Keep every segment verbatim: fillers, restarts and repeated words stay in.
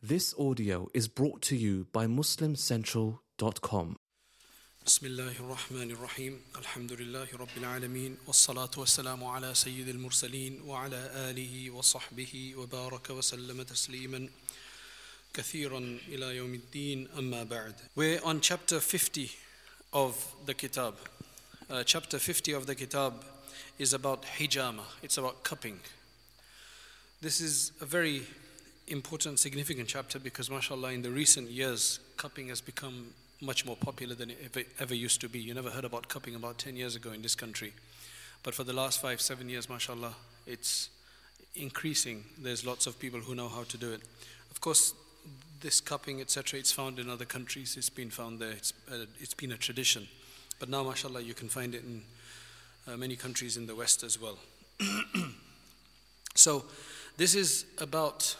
This audio is brought to you by muslim central dot com. بسم الله الرحمن الرحيم الحمد لله رب العالمين والصلاة والسلام على سيد المرسلين وعلى آله وصحبه وبارك وسلم تسليما كثيرا إلى يوم الدين أما بعد. We're on chapter fifty of the kitab. Uh, chapter fifty of the kitab is about hijama. It's about cupping. This is a very important, significant chapter because mashallah in the recent years cupping has become much more popular than it ever, ever used to be. You never heard about cupping about ten years ago in this country. But for the last five, seven years, mashallah, it's increasing. There's lots of people who know how to do it. Of course, this cupping, et cetera, it's found in other countries. It's been found there. It's, uh, it's been a tradition. But now, mashallah, you can find it in uh, many countries in the West as well. So, this is about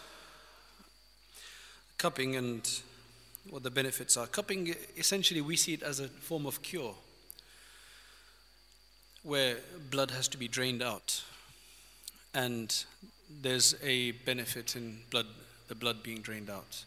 cupping and what the benefits are. Cupping, essentially we see it as a form of cure where blood has to be drained out, and there's a benefit in blood, the blood being drained out.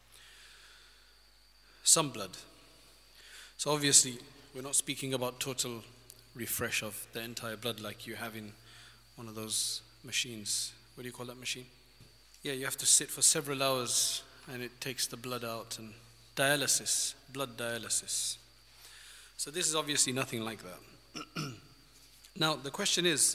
Some blood. So obviously we're not speaking about total refresh of the entire blood like you have in one of those machines. What do you call that machine? Yeah, you have to sit for several hours and it takes the blood out, and dialysis, blood dialysis. So this is obviously nothing like that. Now the question is,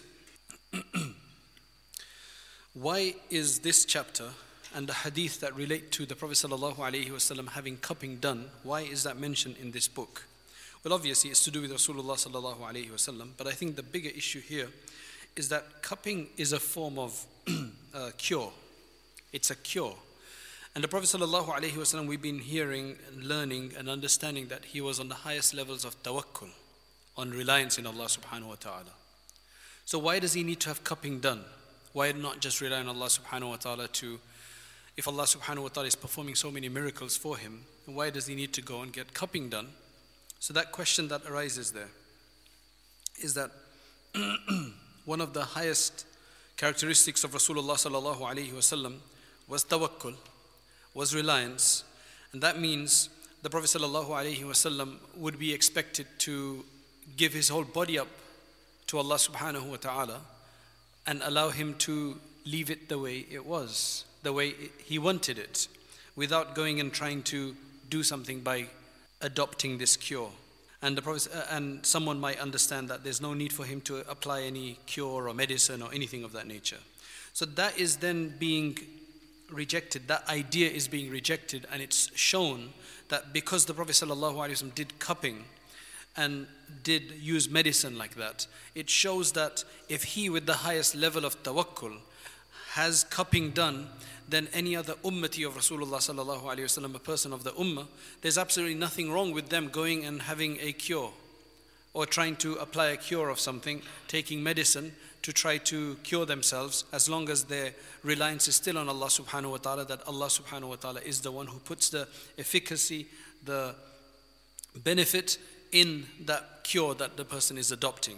why is this chapter and the hadith that relate to the Prophet ﷺ having cupping done, why is that mentioned in this book? Well, obviously it's to do with Rasulullah ﷺ, but I think the bigger issue here is that cupping is a form of uh, cure. It's a cure. And the Prophet ﷺ, we've been hearing and learning and understanding that he was on the highest levels of tawakkul, on reliance in Allah subhanahu wa ta'ala. So why does he need to have cupping done? Why not just rely on Allah subhanahu wa ta'ala to, if Allah subhanahu wa ta'ala is performing so many miracles for him, why does he need to go and get cupping done? So that question that arises there is that one of the highest characteristics of Rasulullah sallallahu alayhi wasallam was tawakkul, was reliance, and that means the Prophet sallallahu alaihi wasallam would be expected to give his whole body up to Allah subhanahu wa ta'ala and allow him to leave it the way it was, the way he wanted it, without going and trying to do something by adopting this cure. And the Prophet, uh, and someone might understand that there's no need for him to apply any cure or medicine or anything of that nature. So that is then being rejected, that idea is being rejected, and it's shown that because the Prophet ﷺ did cupping and did use medicine like that, it shows that if he with the highest level of tawakkul has cupping done, then any other ummati of Rasulullah ﷺ, a person of the ummah, there's absolutely nothing wrong with them going and having a cure or trying to apply a cure of something, taking medicine to try to cure themselves, as long as their reliance is still on Allah subhanahu wa ta'ala, that Allah subhanahu wa ta'ala is the one who puts the efficacy, the benefit in that cure that the person is adopting.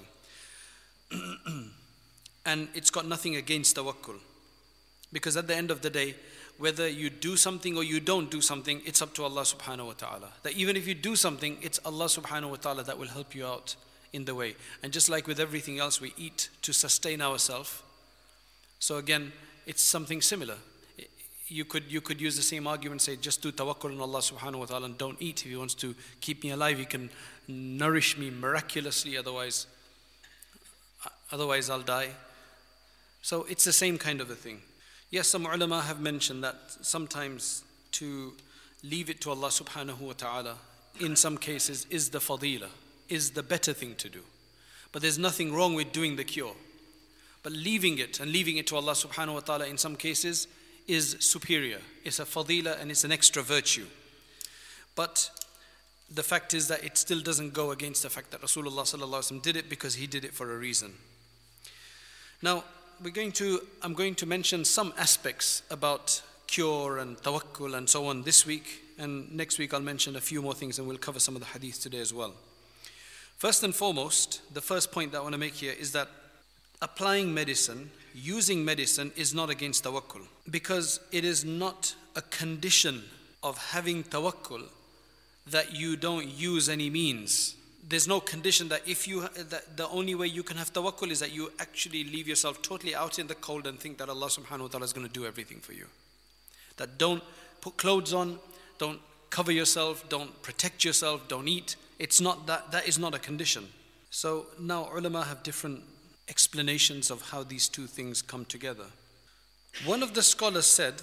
And it's got nothing against tawakkul, because at the end of the day, whether you do something or you don't do something, it's up to Allah subhanahu wa ta'ala. That even if you do something, it's Allah subhanahu wa ta'ala that will help you out in the way. And just like with everything else, we eat to sustain ourselves. So again, it's something similar. You could you could use the same argument, say just do tawakkul on Allah subhanahu wa ta'ala and don't eat. If He wants to keep me alive, He can nourish me miraculously, otherwise otherwise I'll die. So it's the same kind of a thing. Yes, some ulama have mentioned that sometimes to leave it to Allah subhanahu wa ta'ala in some cases is the fadila, is the better thing to do. But there's nothing wrong with doing the cure. But leaving it and leaving it to Allah subhanahu wa ta'ala in some cases is superior. It's a fadila and it's an extra virtue. But the fact is that it still doesn't go against the fact that Rasulullah sallallahu alaihi wasallam did it because he did it for a reason. Now, we're going to, I'm going to mention some aspects about cure and tawakkul and so on this week, and next week I'll mention a few more things and we'll cover some of the hadith today as well. First and foremost, the first point that I want to make here is that applying medicine, using medicine is not against tawakkul, because it is not a condition of having tawakkul that you don't use any means. There's no condition that if you that the only way you can have tawakkul is that you actually leave yourself totally out in the cold and think that Allah subhanahu wa ta'ala is going to do everything for you. That don't put clothes on, don't cover yourself, don't protect yourself, don't eat. It's not that, that is not a condition. So now ulama have different explanations of how these two things come together. One of the scholars said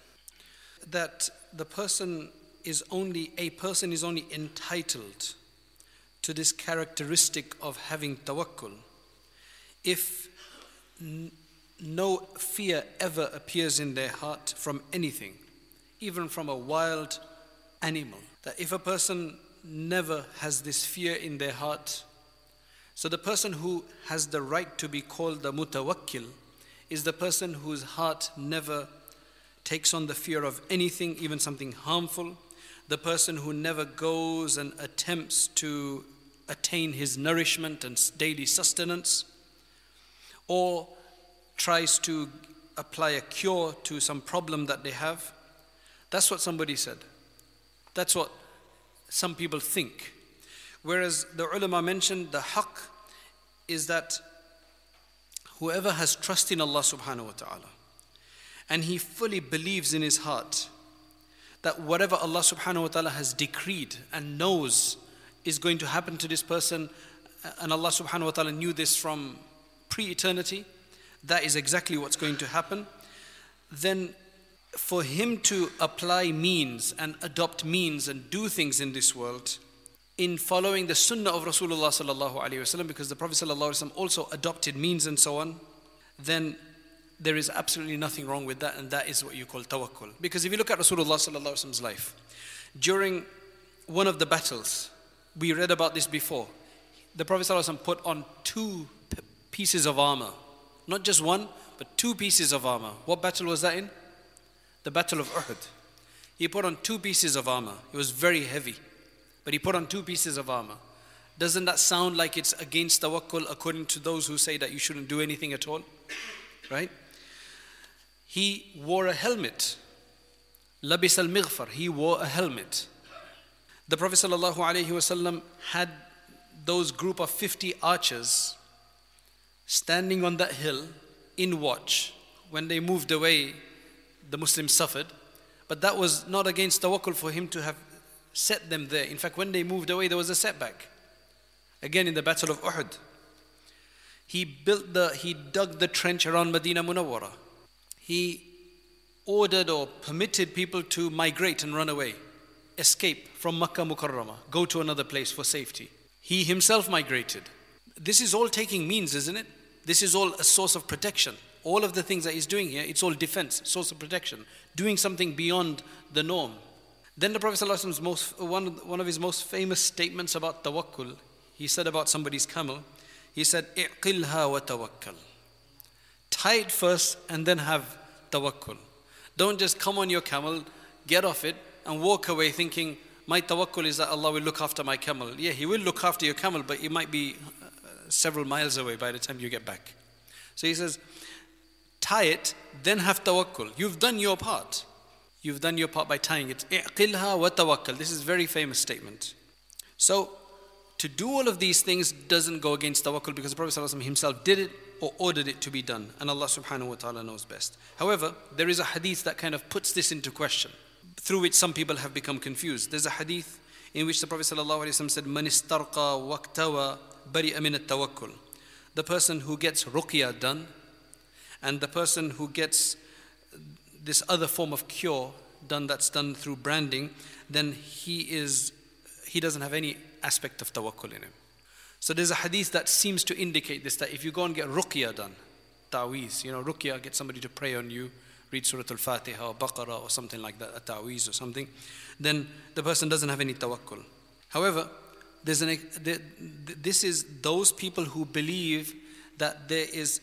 that the person is only, a person is only entitled to this characteristic of having tawakkul if n- no fear ever appears in their heart from anything, even from a wild animal. That if a person never has this fear in their heart, so the person who has the right to be called the mutawakkil is the person whose heart never takes on the fear of anything, even something harmful. The person who never goes and attempts to attain his nourishment and daily sustenance, or tries to apply a cure to some problem that they have. That's what somebody said. That's what some people think. Whereas the ulama mentioned the haqq is that whoever has trust in Allah subhanahu wa ta'ala and he fully believes in his heart that whatever Allah subhanahu wa ta'ala has decreed and knows is going to happen to this person, and Allah subhanahu wa ta'ala knew this from pre-eternity, that is exactly what's going to happen, then for him to apply means and adopt means and do things in this world in following the sunnah of Rasulullah sallallahu alaihi wasallam, because the Prophet sallallahu alaihi wasallam also adopted means and so on, then there is absolutely nothing wrong with that, and that is what you call tawakkul. Because if you look at Rasulullah sallallahu alaihi wasallam's life, during one of the battles, we read about this before, the Prophet sallallahu alaihi wasallam put on two p- pieces of armor, not just one, but two pieces of armor. What battle was that in? The Battle of Uhud. He put on two pieces of armor. It was very heavy, but he put on two pieces of armor. Doesn't that sound like it's against tawakkul according to those who say that you shouldn't do anything at all? Right? He wore a helmet. Labis al-mighfar. He wore a helmet. The Prophet sallallahu alaihi wasallam had those group of fifty archers standing on that hill in watch. When they moved away, the Muslims suffered, but that was not against tawakkul for him to have set them there. In fact, when they moved away, there was a setback. Again, in the Battle of Uhud, he built the, he dug the trench around Medina Munawwara. He ordered or permitted people to migrate and run away, escape from Makkah Mukarramah, go to another place for safety. He himself migrated. This is all taking means, isn't it? This is all a source of protection. All of the things that he's doing here, it's all defense, source of protection, doing something beyond the norm. Then the Prophet ﷺ's most, one, one of his most famous statements about tawakkul, he said about somebody's camel, he said, "Iqilha wa tawakkal." Tie it first and then have tawakkul. Don't just come on your camel, get off it, and walk away thinking, my tawakkul is that Allah will look after my camel. Yeah, He will look after your camel, but it might be several miles away by the time you get back. So he says, tie it, then have tawakkul. You've done your part. You've done your part by tying it. Iqilha wa tawakkal. This is a very famous statement. So, to do all of these things doesn't go against tawakkul because the Prophet ﷺ himself did it or ordered it to be done. And Allah subhanahu wa ta'ala knows best. However, there is a hadith that kind of puts this into question, through which some people have become confused. There's a hadith in which the Prophet ﷺ said, "Man istarqa waqtawa bari'a min at-tawakkul." The person who gets ruqya done, and the person who gets this other form of cure done that's done through branding, then he is he doesn't have any aspect of tawakkul in him. So there's a hadith that seems to indicate this, that if you go and get ruqya done, ta'weez, you know, ruqya, get somebody to pray on you, read Surah Al-Fatiha or Baqarah or something like that, a ta'weez or something, then the person doesn't have any tawakkul. However, there's an, this is those people who believe that there is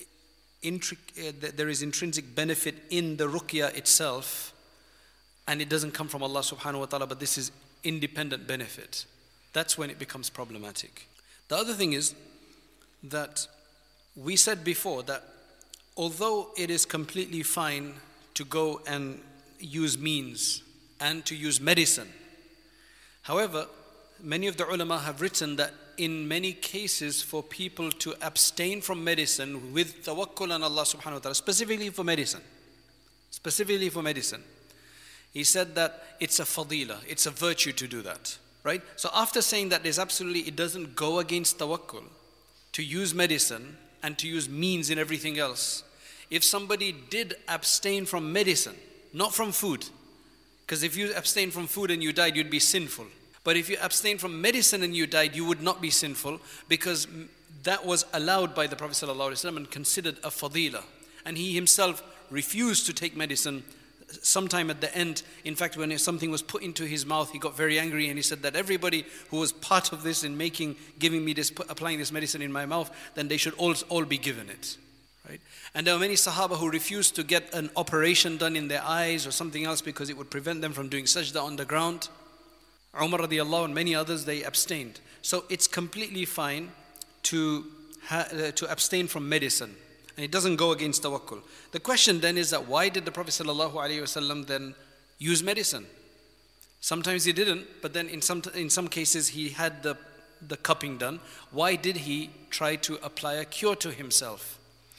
there is intrinsic benefit in the ruqya itself, and it doesn't come from Allah subhanahu wa ta'ala, but this is independent benefit. That's when it becomes problematic. The other thing is that we said before that although it is completely fine to go and use means and to use medicine, however, many of the ulama have written that in many cases for people to abstain from medicine with tawakkul on Allah subhanahu wa ta'ala, specifically for medicine, specifically for medicine, he said that it's a fadila, it's a virtue to do that, right? So after saying that there's absolutely, it doesn't go against tawakkul to use medicine and to use means in everything else, if somebody did abstain from medicine, not from food, because if you abstain from food and you died, you'd be sinful. But if you abstain from medicine and you died, you would not be sinful, because that was allowed by the Prophet ﷺ and considered a fadila. And he himself refused to take medicine sometime at the end. In fact, when something was put into his mouth, he got very angry and he said that everybody who was part of this in making, giving me this, applying this medicine in my mouth, then they should all, all be given it. Right? And there were many Sahaba who refused to get an operation done in their eyes or something else because it would prevent them from doing sajda on the ground. Umar radiallahu and many others, they abstained. So it's completely fine to, ha- uh, to abstain from medicine. And it doesn't go against tawakkul. The question then is that why did the Prophet sallallahu alaihi wasallam then use medicine? Sometimes he didn't, but then in some in some cases he had the, the cupping done. Why did he try to apply a cure to himself?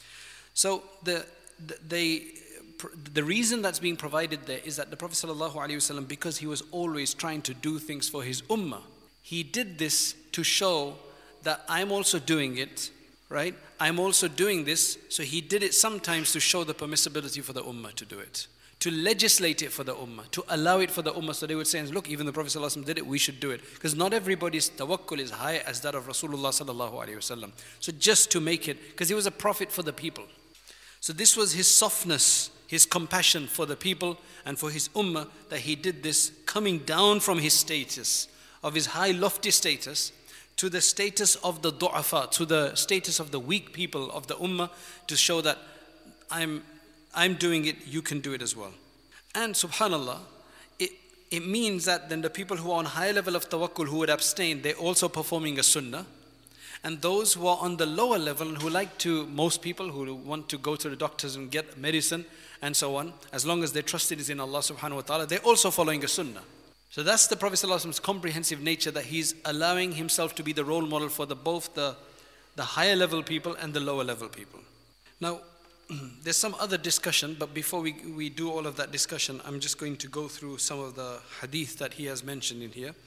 So the, the they the reason that's being provided there is that the Prophet sallallahu alaihi wasallam, because he was always trying to do things for his ummah, he did this to show that I'm also doing it. Right? I'm also doing this, so he did it sometimes to show the permissibility for the ummah to do it, to legislate it for the ummah, to allow it for the ummah, so they would say, look, even the Prophet ﷺ did it, we should do it. Because not everybody's tawakkul is high as that of Rasulullah sallallahu alaihi wasallam. So just to make it, because he was a prophet for the people. So this was his softness, his compassion for the people and for his ummah, that he did this coming down from his status, of his high lofty status, to the status of the du'afa, to the status of the weak people of the ummah, to show that I'm I'm doing it, you can do it as well. And subhanallah, it, it means that then the people who are on higher level of tawakkul, who would abstain, they're also performing a sunnah. And those who are on the lower level, who like to, most people who want to go to the doctors and get medicine and so on, as long as their trust is in Allah subhanahu wa ta'ala, they're also following a sunnah. So that's the Prophet ﷺ's comprehensive nature, that he's allowing himself to be the role model for the, both the, the higher level people and the lower level people. Now, there's some other discussion, but before we, we do all of that discussion, I'm just going to go through some of the hadith that he has mentioned in here.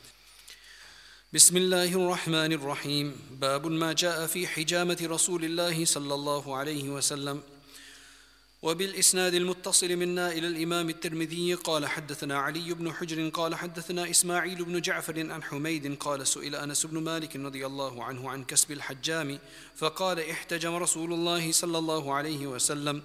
Bismillahir Rahmanir Rahim. Babun ma ja'a fi hijamati Rasulillahi sallallahu alayhi wa sallam. وبالإسناد المتصل منا إلى الإمام الترمذي قال حدثنا علي بن حجر قال حدثنا إسماعيل بن جعفر عن حميد قال سئل أنس بن مالك رضي الله عنه عن كسب الحجام فقال احتجم رسول الله صلى الله عليه وسلم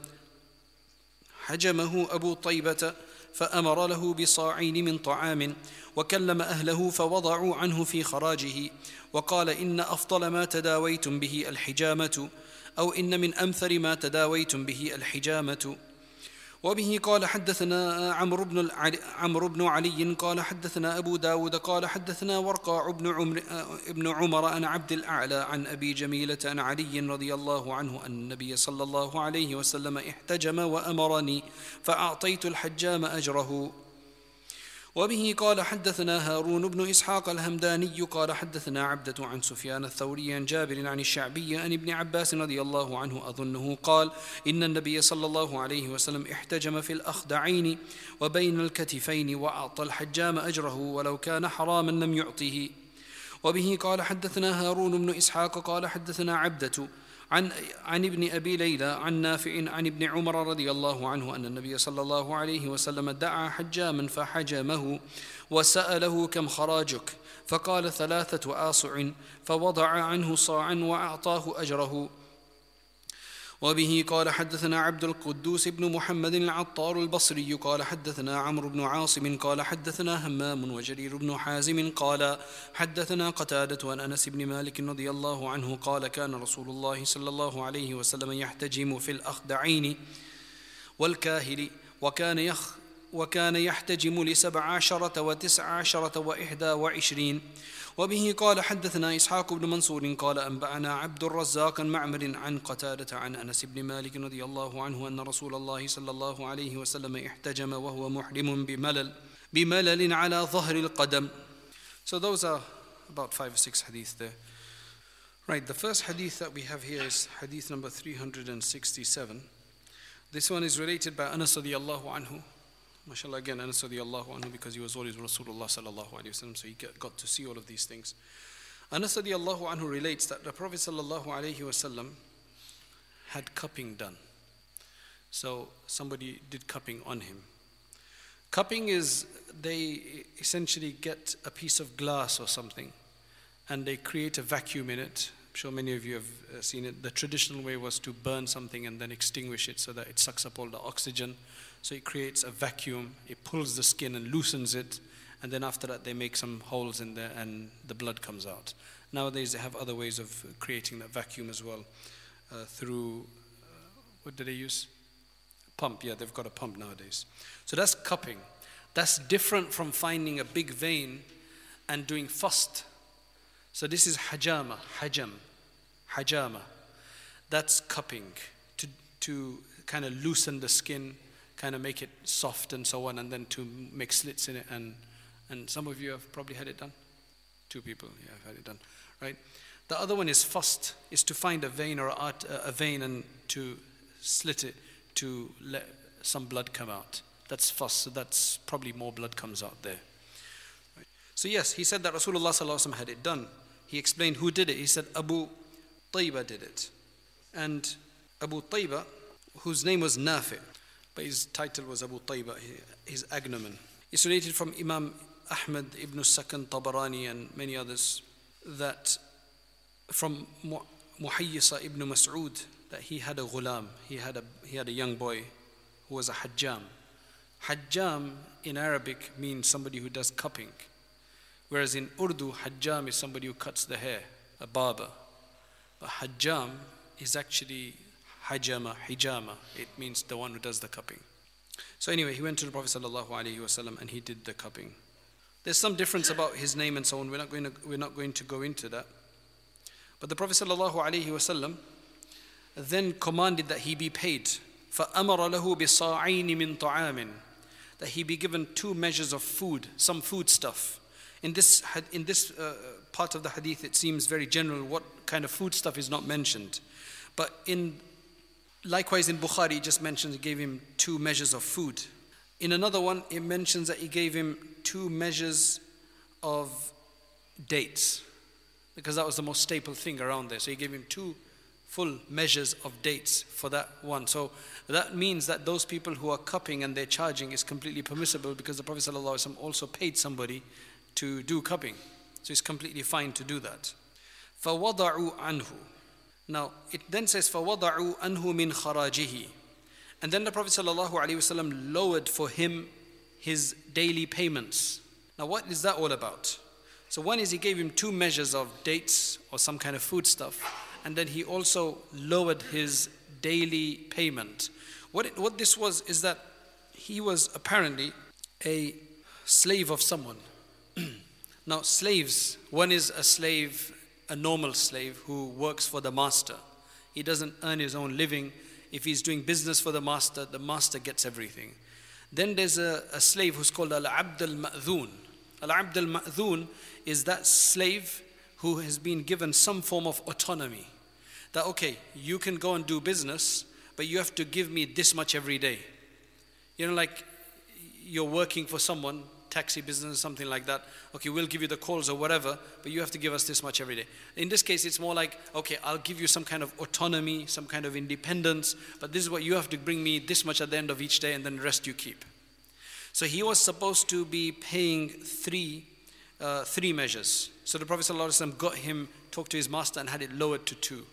حجمه أبو طيبة فأمر له بصاعين من طعام وكلم أهله فوضعوا عنه في خراجه وقال إن أفضل ما تداويتم به الحجامة أو إن من أمثل ما تداويتم به الحجامة. وبه قال حدثنا عمرو بن عمرو بن علي قال حدثنا أبو داود قال حدثنا ورقاع بن عمر ابن عمر عن عبد الأعلى عن أبي جميلة عن علي رضي الله عنه أن النبي صلى الله عليه وسلم احتجم وأمرني فأعطيت الحجام أجره. وبه قال حدثنا هارون بن إسحاق الهمداني قال حدثنا عبدة عن سفيان الثوري عن جابر عن الشعبي عن ابن عباس رضي الله عنه أظنه قال إن النبي صلى الله عليه وسلم احتجم في الأخدعين وبين الكتفين وأعطى الحجام أجره ولو كان حراما لم يعطه. وبه قال حدثنا هارون بن إسحاق قال حدثنا عبدة عن عن ابن أبي ليلى عن نافع عن ابن عمر رضي الله عنه أن النبي صلى الله عليه وسلم دعا حجاما فحجمه وسأله كم خراجك فقال ثلاثة آصع فوضع عنه صاعا وأعطاه أجره. وبه قال حدثنا عبد القدوس بن محمد العطار البصري قال حدثنا عمرو بن عاصم قال حدثنا همام وجرير بن حازم قال حدثنا قتادة عن أنس بن مالك رضي الله عنه قال كان رسول الله صلى الله عليه وسلم يحتجم في الأخدعين والكاهل وكان يخ وكان يحتجم لسبع عشرة وتسع عشرة وإحدى وعشرين وبه قال حدثنا إسحاق بن منصور قال أنبأنا عبد الرزاق معمر عن قتادة عن أنس بن مالك رضي الله عنه أن رسول الله صلى الله عليه وسلم احتجم وهو محرم بملل بملل على ظهر القدم. So those are about five or six hadith there. Right, the first hadith that we have here is hadith number three hundred sixty-seven. This one is related by Anas radiallahu anhu. MashaAllah, again, Anas radiallahu anhu, because he was always Rasulullah sallallahu alayhi wa sallam, so he got to see all of these things. Anas radiallahu anhu relates that the Prophet sallallahu alayhi wa sallam had cupping done. So somebody did cupping on him. Cupping is, they essentially get a piece of glass or something and they create a vacuum in it. I'm sure many of you have seen it. The traditional way was to burn something and then extinguish it so that it sucks up all the oxygen. So it creates a vacuum, it pulls the skin and loosens it, and then after that they make some holes in there and the blood comes out. Nowadays they have other ways of creating that vacuum as well, uh, through, uh, what do they use? Pump, yeah, they've got a pump nowadays. So that's cupping. That's different from finding a big vein and doing fast. So this is hajama, hajam, hajama. That's cupping, to, to kind of loosen the skin, kind of make it soft and so on, and then to make slits in it. And, and some of you have probably had it done. Two people, yeah, have had it done, right? The other one is fast, is to find a vein or a, art, a vein and to slit it to let some blood come out. That's fast, so that's probably more blood comes out there. Right. So yes, he said that Rasulullah sallallahu alaihi wasallam had it done. He explained who did it. He said Abu Tayba did it. And Abu Tayba, whose name was Nafi', but his title was Abu Tayba, his agnomen. It's related from Imam Ahmad ibn Sakan Tabarani and many others, that from Muhayyisa ibn Mas'ud, that he had a ghulam, he had a, he had a young boy who was a hajjam. Hajjam in Arabic means somebody who does cupping, whereas in Urdu, hajjam is somebody who cuts the hair, a barber. But hajjam is actually hajama, hijama. It means the one who does the cupping. So anyway, he went to the Prophet sallallahu alaihi wasallam and he did the cupping. There's some difference about his name and so on. We're not going to, we're not going to go into that. But the Prophet sallallahu alaihi wasallam then commanded that he be paid. فَأَمَرَ لَهُ بِصَاعَيْنِ مِنْ طَعَامٍ, that he be given two measures of food, some food stuff. In this, in this uh, part of the hadith, it seems very general what kind of food stuff is not mentioned. But in likewise in Bukhari, it just mentions he gave him two measures of food. In another one, it mentions that he gave him two measures of dates, because that was the most staple thing around there. So he gave him two full measures of dates for that one. So that means that those people who are cupping and they're charging is completely permissible, because the Prophet ﷺ also paid somebody to do cupping. So it's completely fine to do that. فَوَضَعُوا عَنْهُ. Now it then says فَوَضَعُوا عَنْهُ مِنْ خَرَاجِهِ. And then the Prophet ﷺ lowered for him his daily payments. Now what is that all about? So one is he gave him two measures of dates or some kind of food stuff, and then he also lowered his daily payment. What, it, what this was is that he was apparently a slave of someone. Now slaves, one is a slave, a normal slave who works for the master. He doesn't earn his own living. If he's doing business for the master, the master gets everything. Then there's a, a slave who's called Al-Abd al-Ma'dhoon. Al-Abd al-Ma'dhoon is that slave who has been given some form of autonomy. That, okay, you can go and do business, but you have to give me this much every day. You know, like you're working for someone, taxi business, something like that. Okay, we'll give you the calls or whatever, but you have to give us this much every day. In this case, it's more like, okay, I'll give you some kind of autonomy, some kind of independence, but this is what you have to bring me this much at the end of each day, and then the rest you keep. So he was supposed to be paying three, uh, three measures. So the Prophet ﷺ got him, talked to his master, and had it lowered to two.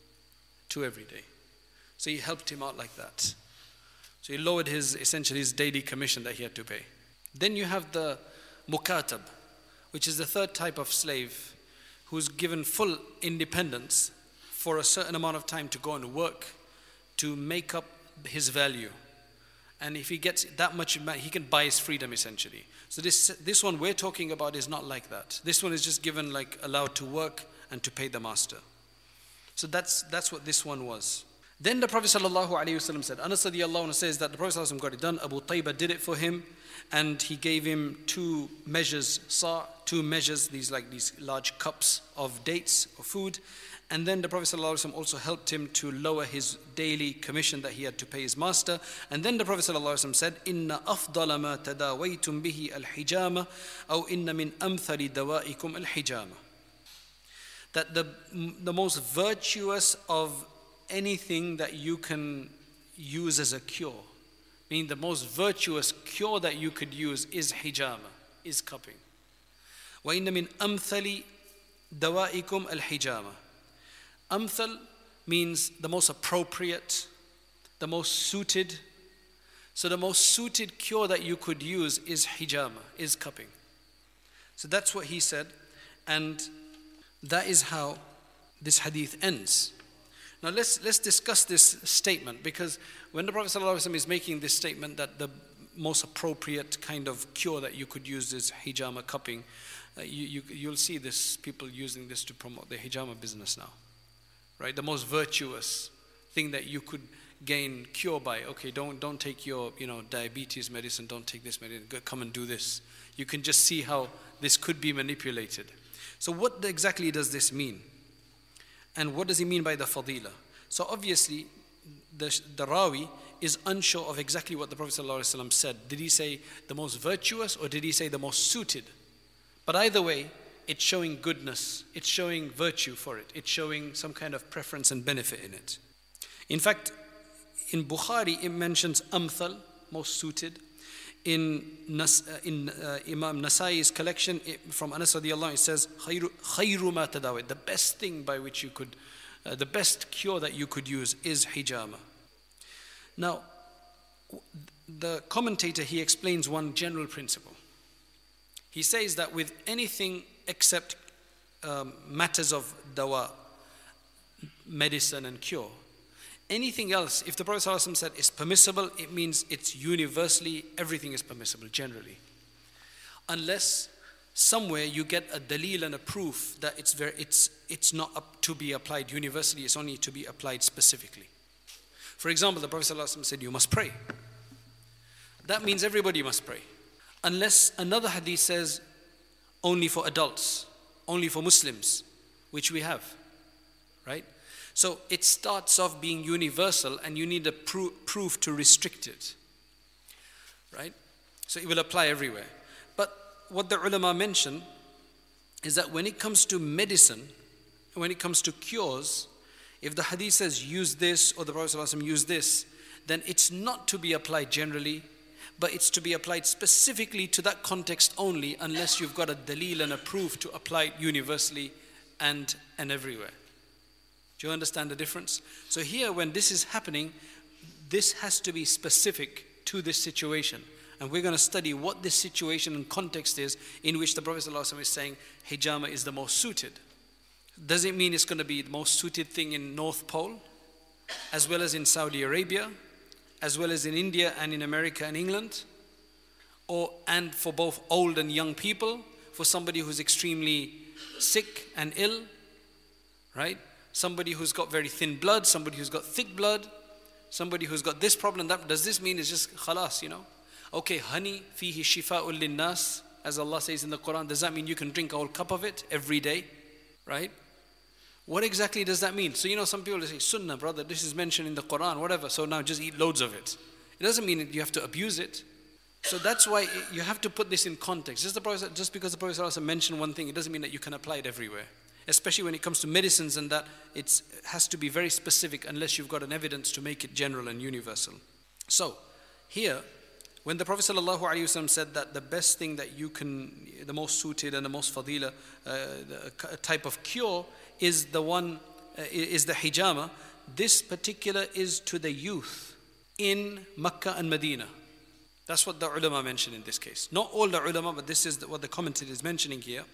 Two every day. So he helped him out like that. So he lowered his, essentially his daily commission that he had to pay. Then you have the mukatab, which is the third type of slave who's given full independence for a certain amount of time to go and work to make up his value. And if he gets that much, he can buy his freedom essentially. So this this one we're talking about is not like that. This one is just given like allowed to work and to pay the master. So that's that's what this one was. Then the Prophet sallallahu alaihi wasallam said, Anas radiallahu anhu says that the Prophet sallallahu alaihi wasallam got it done. Abu Taybah did it for him, and he gave him two measures, sa, two measures, these like these large cups of dates or food. And then the Prophet ﷺ also helped him to lower his daily commission that he had to pay his master. And then the Prophet ﷺ said, "Inna afdala ma tadawaytum bihi al-hijama, aw inna min amthali dawaikum al-hijama." That the the most virtuous of anything that you can use as a cure, meaning the most virtuous cure that you could use is hijama, is cupping. Wa inna min amthali dawaikum al-hijama. Amthal means the most appropriate, the most suited. So the most suited cure that you could use is hijama, is cupping. So that's what he said, and that is how this hadith ends. Now let's let's discuss this statement, because when the Prophet ﷺ is making this statement that the most appropriate kind of cure that you could use is hijama, cupping, uh, you, you, you'll see this, people using this to promote the hijama business now. Right, the most virtuous thing that you could gain cure by. Okay, don't don't take your you know diabetes medicine. Don't take this medicine. Go, come and do this. You can just see how this could be manipulated. So what exactly does this mean? And what does he mean by the fadila? So obviously, the the Rawi is unsure of exactly what the Prophet ﷺ said. Did he say the most virtuous or did he say the most suited? But either way, it's showing goodness, it's showing virtue for it, it's showing some kind of preference and benefit in it. In fact, in Bukhari it mentions amthal, most suited. In, Nas, uh, in uh, Imam Nasai's collection it, from Anas radiallahu anhu, it says khayru, khayru ma tadawit, the best thing by which you could, uh, the best cure that you could use is hijama. Now, the commentator, he explains one general principle. He says that with anything except um, matters of dawa, medicine and cure, anything else, if the Prophet ﷺ said it's permissible, it means it's universally, everything is permissible generally. Unless somewhere you get a dalil and a proof that it's very, it's it's not up to be applied universally, it's only to be applied specifically. For example, the Prophet ﷺ said you must pray. That means everybody must pray. Unless another hadith says only for adults, only for Muslims, which we have, right? So it starts off being universal and you need a pro- proof to restrict it, right? So it will apply everywhere. But what the ulama mention is that when it comes to medicine, when it comes to cures, if the hadith says use this or the Prophet ﷺ use this, then it's not to be applied generally, but it's to be applied specifically to that context only, unless you've got a dalil and a proof to apply it universally and, and everywhere. Do you understand the difference? So here, when this is happening, this has to be specific to this situation. And we're going to study what this situation and context is in which the Prophet ﷺ is saying hijama is the most suited. Does it mean it's going to be the most suited thing in North Pole, as well as in Saudi Arabia, as well as in India and in America and England, or and for both old and young people, for somebody who's extremely sick and ill, right? Somebody who's got very thin blood, somebody who's got thick blood, somebody who's got this problem, that. Does this mean it's just khalas, you know? Okay, honey, fihi shifa'ul linnas, as Allah says in the Quran, does that mean you can drink a whole cup of it every day, right? What exactly does that mean? So, you know, some people say, sunnah, brother, this is mentioned in the Quran, whatever, so now just eat loads of it. It doesn't mean that you have to abuse it. So that's why you have to put this in context. Just, the Prophet, just because the Prophet ﷺ mentioned one thing, it doesn't mean that you can apply it everywhere. Especially when it comes to medicines and that, it's, it has to be very specific unless you've got an evidence to make it general and universal. So, here, when the Prophet ﷺ said that the best thing that you can, the most suited and the most fadila, uh, the type of cure is the one, uh, is the hijama, this particular is to the youth in Makkah and Medina. That's what the ulama mention in this case. Not all the ulama, but this is what the commentator is mentioning here,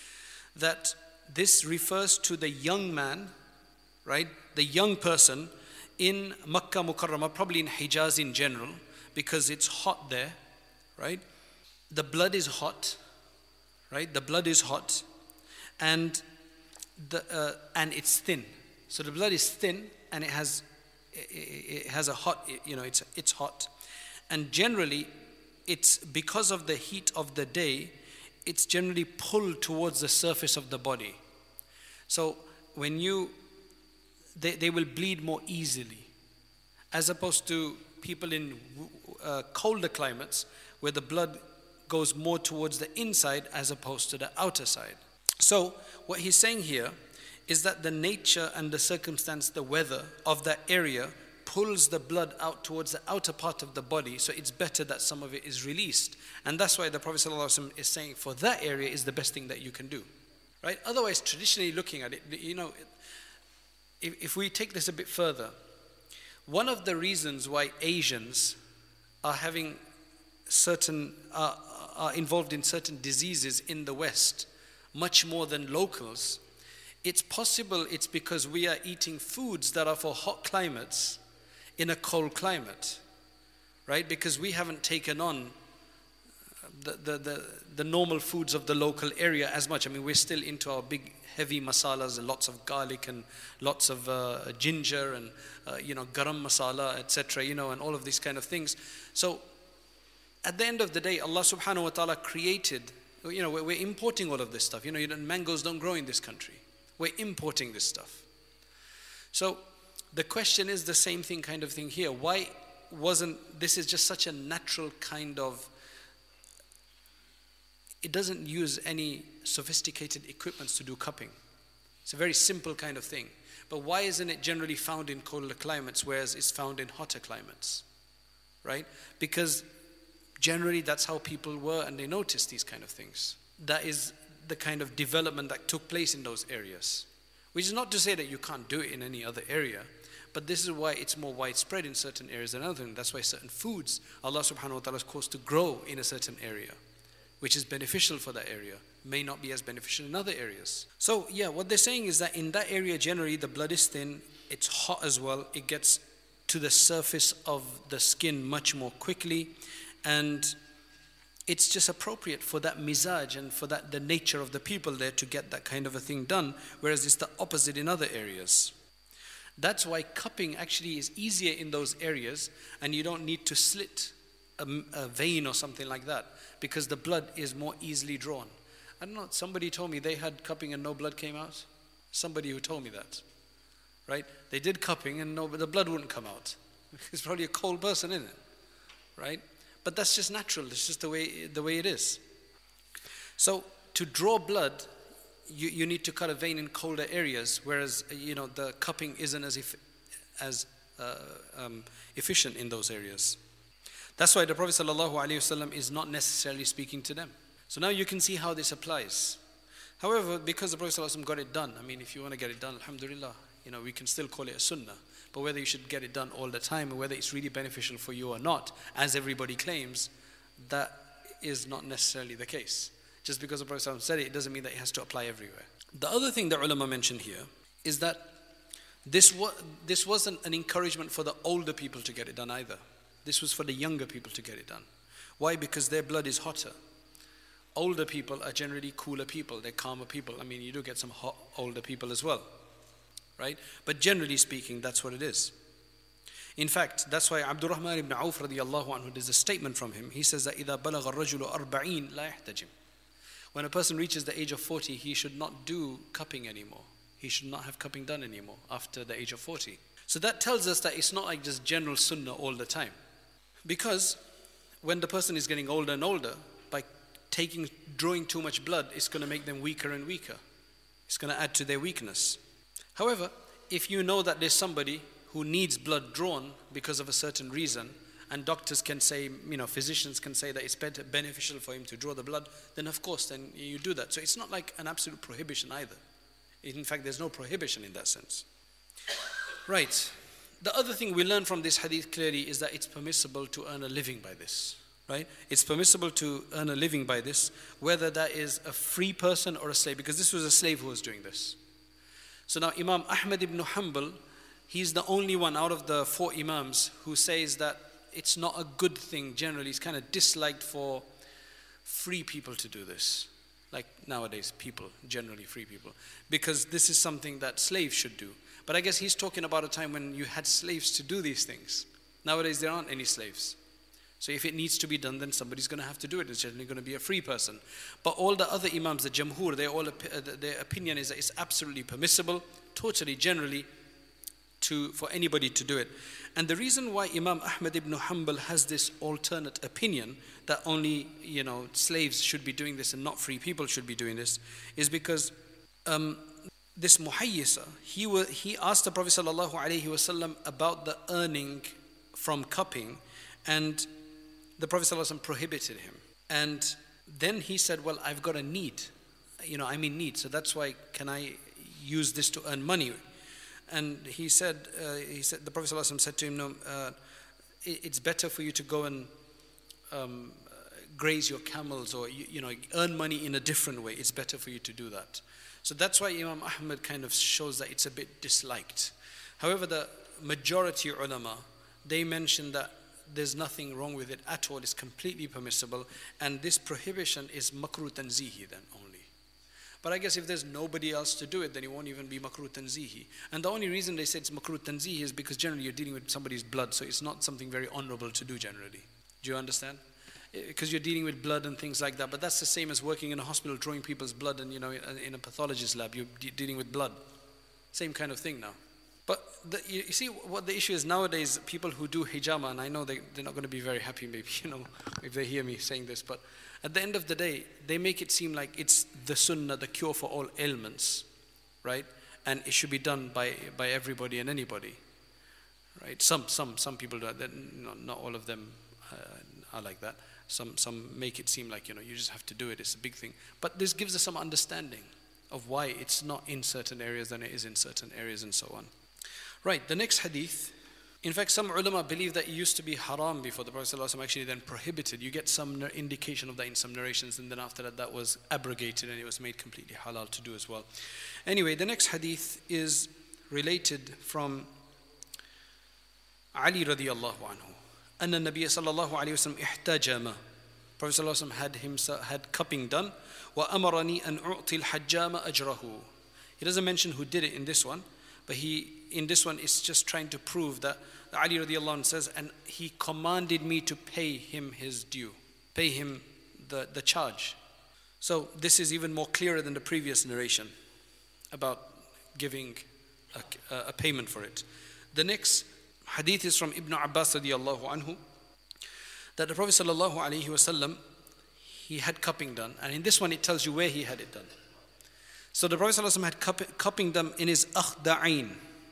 that this refers to the young man, right? The young person in Makkah Mukarramah, probably in Hijaz in general, because it's hot there, right? The blood is hot, right? The blood is hot, and the uh, and it's thin. So the blood is thin, and it has it, it has a hot, you know, it's it's hot, and generally, it's because of the heat of the day, it's generally pulled towards the surface of the body. So when you, they, they will bleed more easily, as opposed to people in uh, colder climates where the blood goes more towards the inside as opposed to the outer side. So what he's saying here is that the nature and the circumstance, the weather of that area pulls the blood out towards the outer part of the body, so it's better that some of it is released. And that's why the Prophet ﷺ is saying for that area is the best thing that you can do. Right? Otherwise, traditionally looking at it, you know, if, if we take this a bit further, one of the reasons why Asians are having certain, uh, are involved in certain diseases in the West, much more than locals, it's possible it's because we are eating foods that are for hot climates in a cold climate, right? Because we haven't taken on the, the, the, the normal foods of the local area as much. I mean, we're still into our big heavy masalas and lots of garlic and lots of uh, ginger and, uh, you know, garam masala, et cetera, you know, and all of these kind of things. So at the end of the day, Allah subhanahu wa ta'ala created, you know, we're, we're importing all of this stuff. You know, you know, mangoes don't grow in this country. We're importing this stuff. So the question is the same thing kind of thing here. Why wasn't, this is just such a natural kind of, it doesn't use any sophisticated equipments to do cupping. It's a very simple kind of thing. But why isn't it generally found in colder climates, whereas it's found in hotter climates, right? Because generally that's how people were, and they noticed these kind of things. That is the kind of development that took place in those areas. Which is not to say that you can't do it in any other area, but this is why it's more widespread in certain areas than other. That's why certain foods Allah subhanahu wa ta'ala has caused to grow in a certain area, which is beneficial for that area, may not be as beneficial in other areas. So yeah, what they're saying is that in that area generally the blood is thin, it's hot as well, it gets to the surface of the skin much more quickly, and it's just appropriate for that mizaj and for that the nature of the people there to get that kind of a thing done, whereas it's the opposite in other areas. That's why cupping actually is easier in those areas, and you don't need to slit a, a vein or something like that, because the blood is more easily drawn. I don't know, somebody told me they had cupping and no blood came out. Somebody who told me that, right? They did cupping and no, the blood wouldn't come out. It's probably a cold person, isn't it? Right? But that's just natural. It's just the way the way it is. So to draw blood, you, you need to cut a vein in colder areas, whereas you know the cupping isn't as if, as uh, um, efficient in those areas. That's why the Prophet ﷺ is not necessarily speaking to them. So now you can see how this applies. However, because the Prophet ﷺ got it done, I mean, if you want to get it done, alhamdulillah, you know, we can still call it a sunnah. But whether you should get it done all the time, or whether it's really beneficial for you or not, as everybody claims, that is not necessarily the case. Just because the Prophet ﷺ said it, it doesn't mean that it has to apply everywhere. The other thing the ulama mentioned here is that this, wa- this wasn't an encouragement for the older people to get it done either. This was for the younger people to get it done. Why? Because their blood is hotter. Older people are generally cooler people, they're calmer people. I mean, you do get some hot older people as well. Right? But generally speaking, that's what it is. In fact, that's why Abdurrahman ibn Auf radiyallahu anhu, there's a statement from him. He says that إِذَا بَلَغَ الرَّجُلُ أَرْبَعِينَ لَا يَحْتَجِمْ. When a person reaches the age of forty, he should not do cupping anymore. He should not have cupping done anymore after the age of forty. So that tells us that it's not like just general sunnah all the time. Because when the person is getting older and older, by taking, drawing too much blood, it's going to make them weaker and weaker. It's going to add to their weakness. However, if you know that there's somebody who needs blood drawn because of a certain reason, and doctors can say, you know, physicians can say that it's better, beneficial for him to draw the blood, then of course, then you do that. So it's not like an absolute prohibition either. In fact, there's no prohibition in that sense. Right. The other thing we learn from this hadith clearly is that it's permissible to earn a living by this. Right? It's permissible to earn a living by this, whether that is a free person or a slave, because this was a slave who was doing this. So now Imam Ahmad ibn Hanbal, he's the only one out of the four imams who says that it's not a good thing generally. It's kind of disliked for free people to do this. Like nowadays, people, generally free people. Because this is something that slaves should do. But I guess he's talking about a time when you had slaves to do these things. Nowadays, there aren't any slaves. So if it needs to be done, then somebody's going to have to do it. It's generally going to be a free person. But all the other imams, the jamhur, they all, their opinion is that it's absolutely permissible, totally, generally, to for anybody to do it. And the reason why Imam Ahmad ibn Hanbal has this alternate opinion that only, you know, slaves should be doing this and not free people should be doing this is because um, this muhayyisa, he, were, he asked the Prophet sallallahu alaihi wasallam about the earning from cupping, and the Prophet ﷺ prohibited him. And then he said, well, I've got a need. You know, I'm in need. So that's why, can I use this to earn money? And he said, uh, he said, the Prophet ﷺ said to him, no, uh, it, it's better for you to go and um, graze your camels, or, you, you know, earn money in a different way. It's better for you to do that. So that's why Imam Ahmad kind of shows that it's a bit disliked. However, the majority ulama, they mention that there's nothing wrong with it at all. It's completely permissible, and this prohibition is makruh tanzihi then only. But I guess if there's nobody else to do it, then it won't even be makruh tanzihi. And the only reason they say it's makruh tanzihi is because generally you're dealing with somebody's blood, so it's not something very honorable to do generally. Do you understand? Because you're dealing with blood and things like that. But that's the same as working in a hospital, drawing people's blood, and you know, in a pathologist lab, you're de- dealing with blood. Same kind of thing now. But the, you see what the issue is nowadays, people who do hijama, and I know they, they're not going to be very happy maybe, you know, if they hear me saying this, but at the end of the day, they make it seem like it's the sunnah, the cure for all ailments, right? And it should be done by, by everybody and anybody, right? Some some some people do that, not, not all of them uh, are like that. Some, some make it seem like, you know, you just have to do it, it's a big thing. But this gives us some understanding of why it's not in certain areas than it is in certain areas and so on. Right, the next hadith, in fact some ulama believe that it used to be haram before the Prophet ﷺ actually then prohibited. You get some indication of that in some narrations, and then after that that was abrogated and it was made completely halal to do as well. Anyway, the next hadith is related from Ali radiallahu anhu. Anna Nabiya sallallahu alayhi wa sallam ihtajama. Prophet ﷺ had himself had cupping done. Wa amarani an u'ti al-hajjama ajrahu. He doesn't mention who did it in this one, but he, in this one, is just trying to prove that Ali radiallahu anhu says, and he commanded me to pay him his due, pay him the, the charge. So this is even more clearer than the previous narration about giving a, a payment for it. The next hadith is from Ibn Abbas radiallahu anhu, that the Prophet sallallahu alaihi wasallam, he had cupping done, and in this one it tells you where he had it done. So the Prophet ﷺ had cup, cupping them in his akhda'in.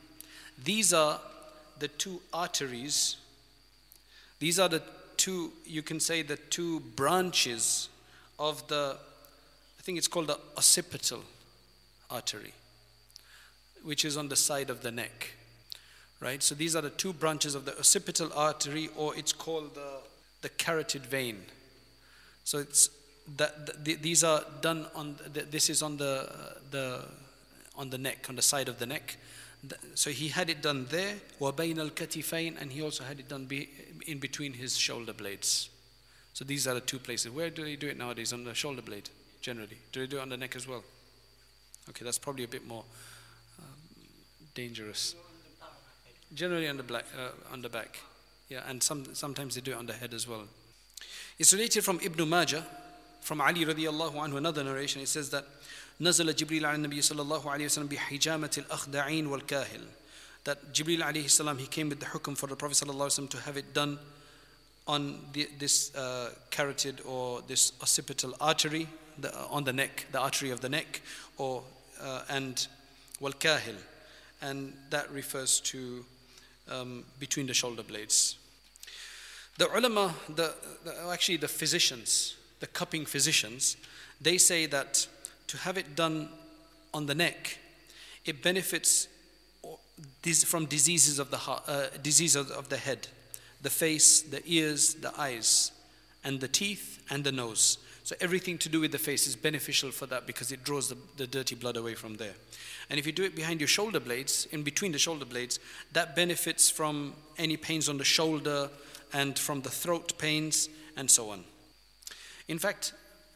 These are the two arteries. These are the two, you can say the two branches of the, I think it's called the occipital artery, which is on the side of the neck. Right? So these are the two branches of the occipital artery, or it's called the, the carotid vein. So it's that the, these are done on the, this is on the uh, the on the neck, on the side of the neck. The, so he had it done there, وَبَيْنَ الْكَتِفَيْنِ, and he also had it done be, in between his shoulder blades. So these are the two places. Where do they do it nowadays? On the shoulder blade, generally. Do they do it on the neck as well? Okay, that's probably a bit more um, dangerous. Generally on the black, uh, on the back, yeah, and some sometimes they do it on the head as well. It's related from Ibn Majah, from Ali radiallahu anhu, another narration. It says that نزل جبريل على النبي صلى الله عليه وسلم بحجامة الأخدعين والكاهل. That Jibril alayhi salam, he came with the hukum for the Prophet sallallahu alaihi wasallam to have it done on the, this uh, carotid or this occipital artery, the, uh, on the neck, the artery of the neck, or uh, and والكاهل, and that refers to um, between the shoulder blades. The ulama, the, the actually the physicians, the cupping physicians, they say that to have it done on the neck, it benefits from diseases of the heart, uh, disease of, of the head, the face, the ears, the eyes, and the teeth, and the nose. So everything to do with the face is beneficial for that, because it draws the, the dirty blood away from there. And if you do it behind your shoulder blades, in between the shoulder blades, that benefits from any pains on the shoulder and from the throat pains and so on. In fact,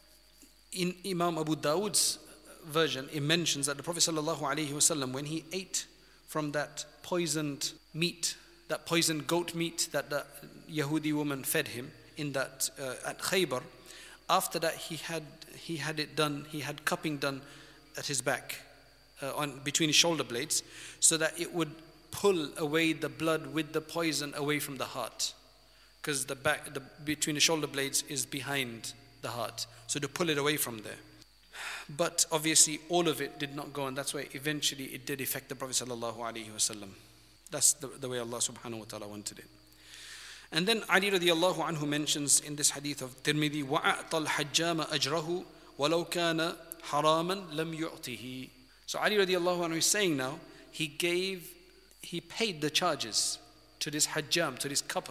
in Imam Abu Dawud's version, it mentions that the Prophet ﷺ, when he ate from that poisoned meat, that poisoned goat meat that the Yahudi woman fed him in that uh, at Khaybar, after that he had he had it done, he had cupping done at his back, uh, on between his shoulder blades, so that it would pull away the blood with the poison away from the heart, because the back, the between the shoulder blades is behind the heart, so to pull it away from there. But obviously all of it did not go, and that's why eventually it did affect the Prophet sallallahu alaihi wasallam. That's the, the way Allah subhanahu wa ta'ala wanted it. And then Ali radiallahu anhu mentions in this hadith of Tirmidhi, وَأَعْطَى الْحَجَّامَ أَجْرَهُ وَلَوْ كَانَ حَرَامًا لَمْ يُعْطِهِ. So Ali radiallahu anhu is saying now, he gave, he paid the charges to this hajjam, to this cupper.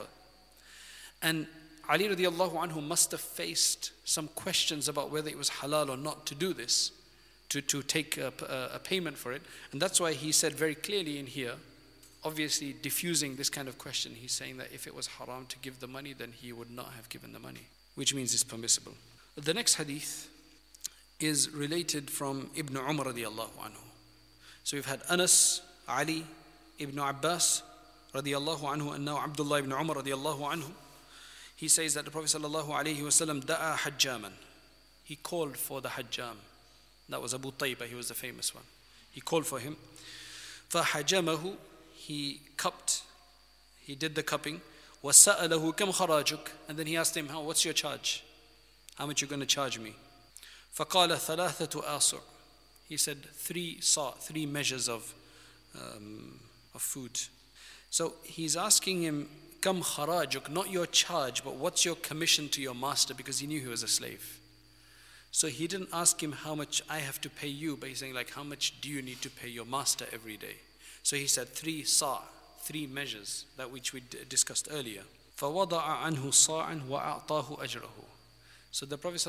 And Ali radiallahu anhu must have faced some questions about whether it was halal or not to do this, to, to take a, a, a payment for it. And that's why he said very clearly in here, obviously diffusing this kind of question, he's saying that if it was haram to give the money, then he would not have given the money, which means it's permissible. The next hadith is related from Ibn Umar radiallahu anhu. So we've had Anas, Ali, Ibn Abbas radiallahu anhu, and now Abdullah ibn Umar radiallahu anhu. He says that the Prophet sallallahu alayhi wasallam da'a hajjaman. He called for the hajjam. That was Abu Taybah, he was the famous one. He called for him. فَحَجَمَهُ. He cupped, he did the cupping. وَسَأَلَهُ كَمْ خَرَاجُكَ. And then he asked him, how, what's your charge? How much you going to charge me? فَقَالَ ثَلَاثَةُ آسُعْ. He said three sa, three measures of, um, of food. So he's asking him, Kam kharajuk, not your charge, but what's your commission to your master, because he knew he was a slave. So he didn't ask him how much I have to pay you, but he's saying like, how much do you need to pay your master every day? So he said three sa, three measures, that which we d- discussed earlier. فَوَضَعَ عَنْهُ صَاعًا وَأَعْطَاهُ أَجْرَهُ. So the Prophet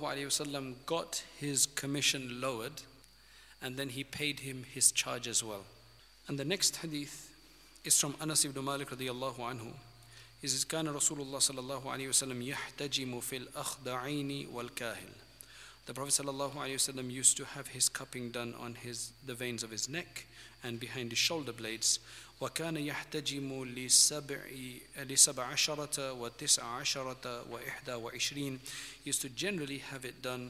ﷺ got his commission lowered, and then he paid him his charge as well. And the next hadith is from Anas ibn Malik radiyallahu anhu. He says, كان رسول الله صلى الله عليه وسلم يحتجم في الأخدعين والكاهل. The Prophet sallallahu alaihi wasallam used to have his cupping done on his the veins of his neck and behind his shoulder blades. وكان يحتجم لسبع لسبع عشرة وتسع عشرة وإحدى وعشرين. He used to generally have it done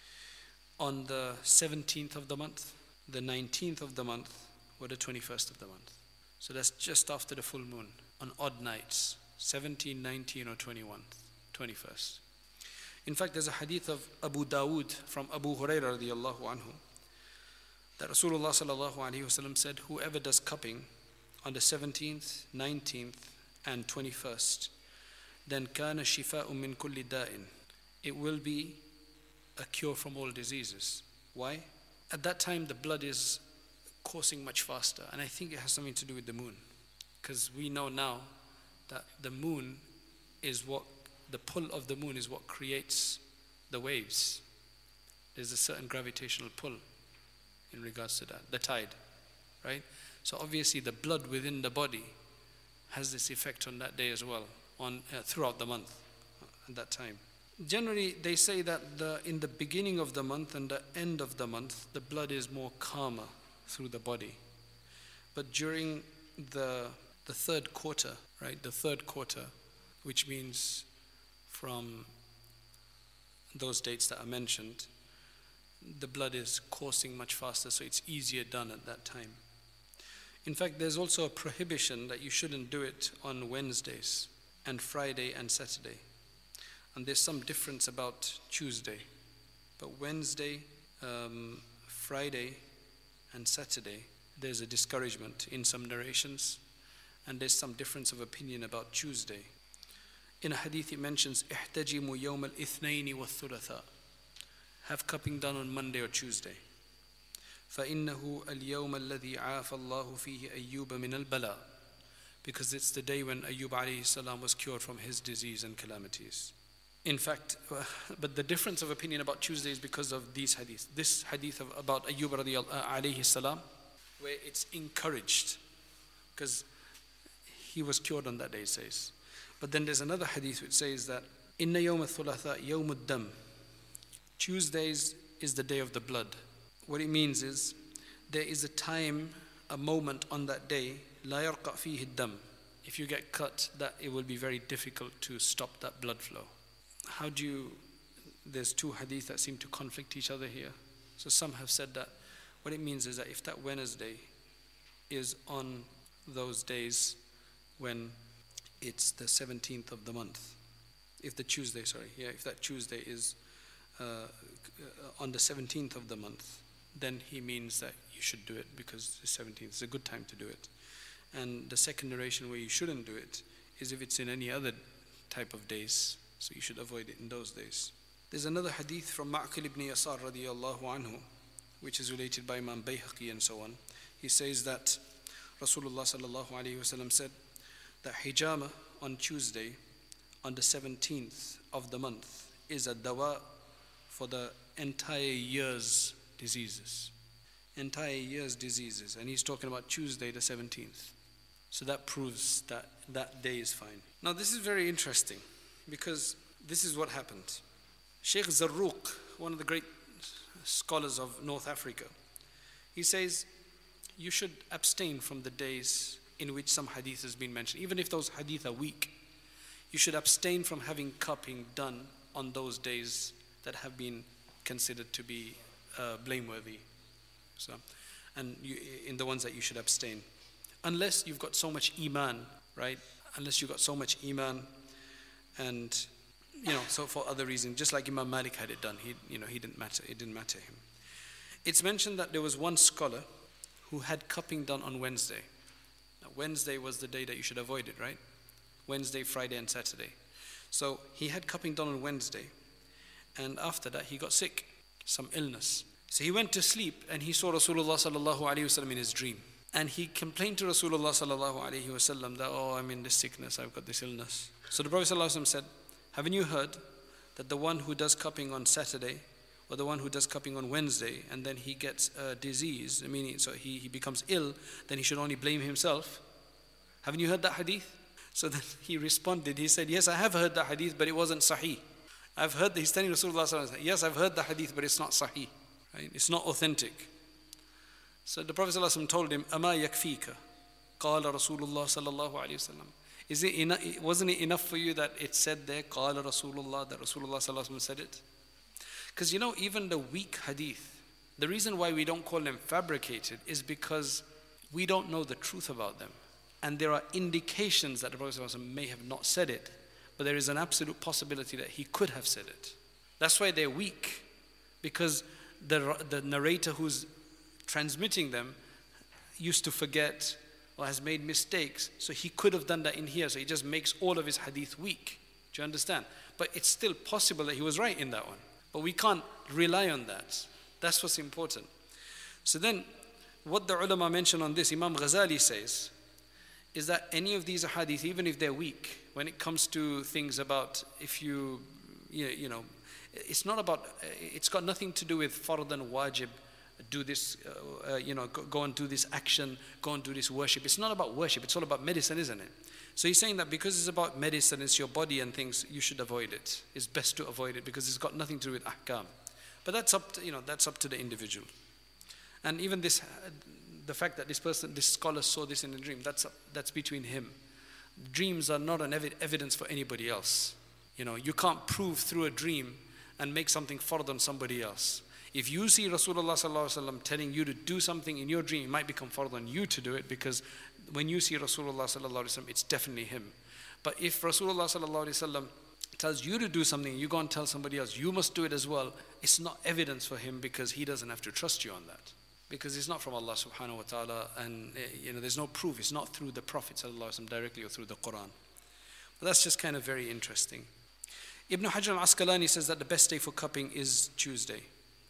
on the seventeenth of the month, the nineteenth of the month, or the twenty-first of the month. So that's just after the full moon, on odd nights, seventeen, nineteen or twenty-one, twenty-first. In fact, there's a hadith of Abu Dawood from Abu Hurairah radiallahu anhu, that Rasulullah sallallahu alayhi wasallam said, whoever does cupping on the seventeenth, nineteenth and twenty-first, then kana shifa'un min kulli da'in. It will be a cure from all diseases. Why? At that time the blood is coursing much faster, and I think it has something to do with the moon, because we know now that the moon is what the pull of the moon is what creates the waves. There's a certain gravitational pull in regards to that, the tide, right? So obviously the blood within the body has this effect on that day as well, on uh, throughout the month at that time. Generally they say that the in the beginning of the month and the end of the month the blood is more calmer through the body, but during the the third quarter, right, the third quarter, which means from those dates that are mentioned, the blood is coursing much faster, so it's easier done at that time. In fact, there's also a prohibition that you shouldn't do it on Wednesdays and Friday and Saturday. And there's some difference about Tuesday, but Wednesday, um, Friday and Saturday, there's a discouragement in some narrations, and there's some difference of opinion about Tuesday. In a hadith it mentions احتجموا يوم الاثنين والثلاثاء. Have cupping done on Monday or Tuesday. فإنه اليوم الذي عاف الله فيه أيوب من البلاء. Because it's the day when Ayyub alayhi salam was cured from his disease and calamities. In fact, uh, but the difference of opinion about Tuesday is because of these hadiths. This hadith of, about Ayyub alayhi salam, where it's encouraged, because he was cured on that day, it says. But then there's another hadith which says that Inna yawm al-thulatha yawm al-dam. Tuesdays is the day of the blood. What it means is there is a time, a moment on that day, la yarqa fihi ad-dam. If you get cut, that it will be very difficult to stop that blood flow. How do you, there's two hadith that seem to conflict each other here. So some have said that what it means is that if that Wednesday is on those days when it's the seventeenth of the month, if the Tuesday, sorry, yeah, if that Tuesday is uh, on the seventeenth of the month, then he means that you should do it because the seventeenth is a good time to do it. And the second narration where you shouldn't do it is if it's in any other type of days, so you should avoid it in those days. There's another hadith from Ma'qil ibn Yasar radiyallahu anhu, which is related by Imam Bayhaqi and so on. He says that Rasulullah sallallahu alayhi wasallam said that hijama on Tuesday, on the seventeenth of the month, is a dawa for the entire year's diseases. Entire year's diseases. And he's talking about Tuesday the seventeenth. So that proves that that day is fine. Now this is very interesting because this is what happened. Sheikh Zarruq, one of the great scholars of North Africa, he says you should abstain from the days in which some hadith has been mentioned. Even if those hadith are weak, you should abstain from having cupping done on those days that have been considered to be uh, blameworthy. So, and you, in the ones that you should abstain. Unless you've got so much iman, right? Unless you've got so much iman and, you know, so for other reasons, just like Imam Malik had it done, he, you know, he didn't matter, it didn't matter him. It's mentioned that there was one scholar who had cupping done on Wednesday. Now, Wednesday was the day that you should avoid it, right? Wednesday, Friday, and Saturday. So he had cupping done on Wednesday, and after that he got sick, some illness. So he went to sleep and he saw Rasulullah sallallahu alaihi wasallam in his dream. And he complained to Rasulullah sallallahu alaihi wasallam that, oh, I'm in this sickness, I've got this illness. So the Prophet sallallahu alaihi wasallam said, haven't you heard that the one who does cupping on Saturday or the one who does cupping on Wednesday and then he gets a disease, meaning so he, he becomes ill, then he should only blame himself? Haven't you heard that hadith? So then he responded, he said, yes, I have heard that hadith, but it wasn't sahih. I've heard that he's telling Rasulullah sallallahu alaihi wasallam, yes, I've heard the hadith, but it's not sahih. Right? It's not authentic. So the Prophet ﷺ told him, "Ama yakfika?" Qala Rasulullah sallallahu alaihi wasallam. Is it enough? Wasn't it enough for you that it said there, Qala Rasulullah, that Rasulullah sallallahu alaihi wasallam said it? Because you know, even the weak hadith, the reason why we don't call them fabricated is because we don't know the truth about them, and there are indications that the Prophet ﷺ may have not said it, but there is an absolute possibility that he could have said it. That's why they're weak, because the the narrator who's transmitting them used to forget or has made mistakes, so he could have done that in here, so he just makes all of his hadith weak. Do you understand? But it's still possible that he was right in that one, but we can't rely on that. That's what's important. So then what the ulama mention on this, Imam Ghazali says, is that any of these hadith, even if they're weak, when it comes to things about if you you know it's not about, it's got nothing to do with fard and wajib, do this, uh, uh, you know, go, go and do this action, go and do this worship. It's not about worship, it's all about medicine, isn't it? So he's saying that because it's about medicine, it's your body and things, you should avoid it. It's best to avoid it because it's got nothing to do with ahkam. But that's up to, you know, that's up to the individual. And even this, uh, the fact that this person, this scholar saw this in a dream, that's, uh, that's between him. Dreams are not an ev- evidence for anybody else. You know, you can't prove through a dream and make something fard on somebody else. If you see Rasulullah sallallahu alaihi wasallam telling you to do something in your dream, it might become fard on you to do it, because when you see Rasulullah sallallahu alaihi wasallam, it's definitely him. But if Rasulullah sallallahu alaihi wasallam tells you to do something, you go and tell somebody else, you must do it as well, it's not evidence for him, because he doesn't have to trust you on that. Because it's not from Allah subhanahu wa ta'ala, and you know, there's no proof. It's not through the Prophet sallallahu alaihi wasallam directly or through the Quran. But that's just kind of very interesting. Ibn Hajar al-Asqalani says that the best day for cupping is Tuesday,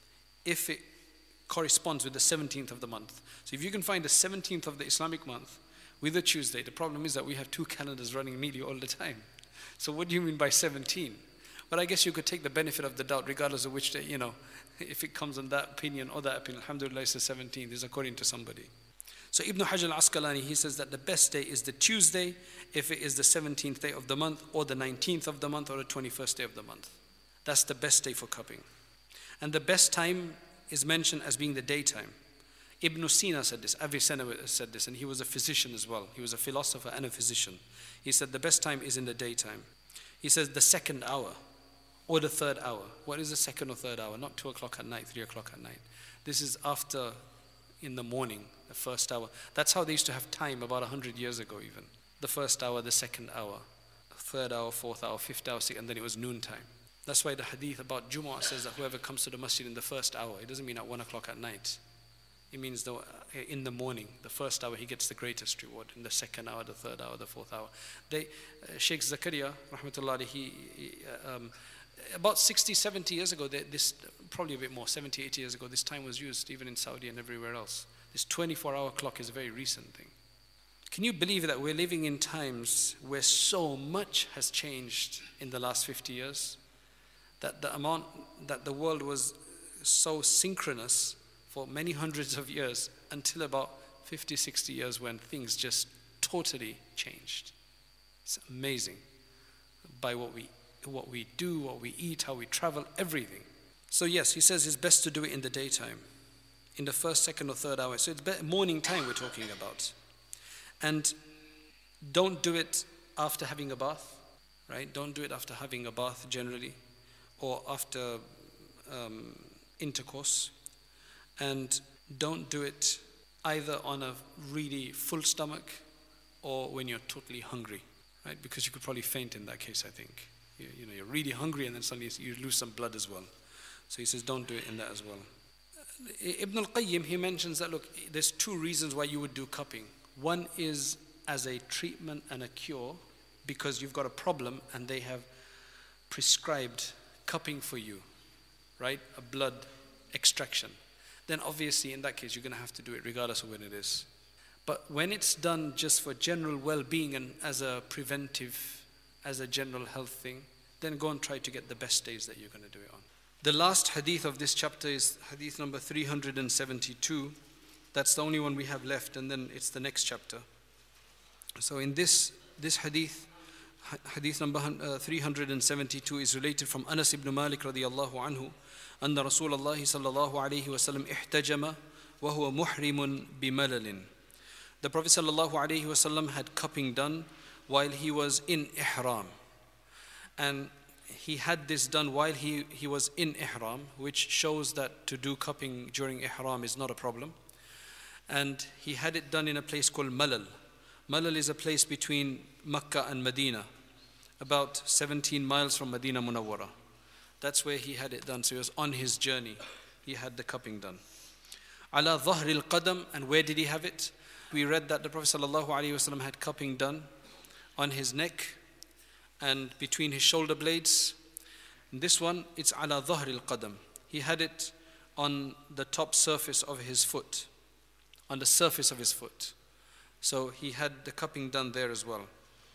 if it corresponds with the seventeenth of the month. So if you can find the seventeenth of the Islamic month with a Tuesday, the problem is that we have two calendars running nearly all the time. So what do you mean by seventeen? But I guess you could take the benefit of the doubt, regardless of which day, you know, if it comes on that opinion or that opinion, alhamdulillah, it's the seventeenth, is according to somebody. So Ibn Hajar al-Asqalani, he says that the best day is the Tuesday, if it is the seventeenth day of the month, or the nineteenth of the month, or the twenty-first day of the month. That's the best day for cupping. And the best time is mentioned as being the daytime. Ibn Sina said this, Avicenna said this, and he was a physician as well. He was a philosopher and a physician. He said the best time is in the daytime. He says the second hour or the third hour. What is the second or third hour? Not two o'clock at night, three o'clock at night. This is after, in the morning, the first hour. That's how they used to have time about a hundred years ago even. The first hour, the second hour, third hour, fourth hour, fifth hour, sixth, and then it was noontime. That's why the hadith about Jumu'ah says that whoever comes to the masjid in the first hour, it doesn't mean at one o'clock at night. It means the, in the morning, the first hour, he gets the greatest reward. In the second hour, the third hour, the fourth hour. They, uh, Sheikh Zakaria, rahmatullah, he, he um, about sixty, seventy years ago, they, this probably a bit more, seventy, eighty years ago, this time was used even in Saudi and everywhere else. This twenty-four hour clock is a very recent thing. Can you believe that we're living in times where so much has changed in the last fifty years? That the amount, that the world was so synchronous for many hundreds of years until about fifty, sixty years when things just totally changed. It's amazing by what we what we do, what we eat, how we travel, everything. So yes, he says it's best to do it in the daytime, in the first, second or third hour. So it's be- morning time we're talking about. And don't do it after having a bath, right? Don't do it after having a bath generally, or after um, intercourse. And don't do it either on a really full stomach or when you're totally hungry, right? Because you could probably faint in that case, I think. You, you know, you're really hungry and then suddenly you lose some blood as well. So he says, don't do it in that as well. Ibn al-Qayyim, he mentions that, look, there's two reasons why you would do cupping. One is as a treatment and a cure, because you've got a problem and they have prescribed cupping for you, right? A blood extraction. Then obviously in that case you're going to have to do it regardless of when it is. But when it's done just for general well-being and as a preventive, as a general health thing, then go and try to get the best days that you're going to do it on. The last hadith of this chapter is hadith number three hundred seventy-two. That's the only one we have left, and then it's the next chapter. So in this this hadith, hadith number uh, three hundred seventy-two is related from Anas ibn Malik radiyallahu anhu. أن رسول الله صلى الله عليه وسلم احتجم وهو محرم بملل. The Prophet صلى الله عليه وسلم had cupping done while he was in ihram. And he had this done while he, he was in ihram, which shows that to do cupping during ihram is not a problem. And he had it done in a place called Malal. Malal is a place between Makkah and Medina, about seventeen miles from Medina Munawwara. That's where he had it done. So he was on his journey. He had the cupping done. Ala dhahril qadam, and where did he have it? We read that the Prophet ﷺ had cupping done on his neck and between his shoulder blades. And this one, it's ala dhahril qadam. He had it on the top surface of his foot, on the surface of his foot. So he had the cupping done there as well.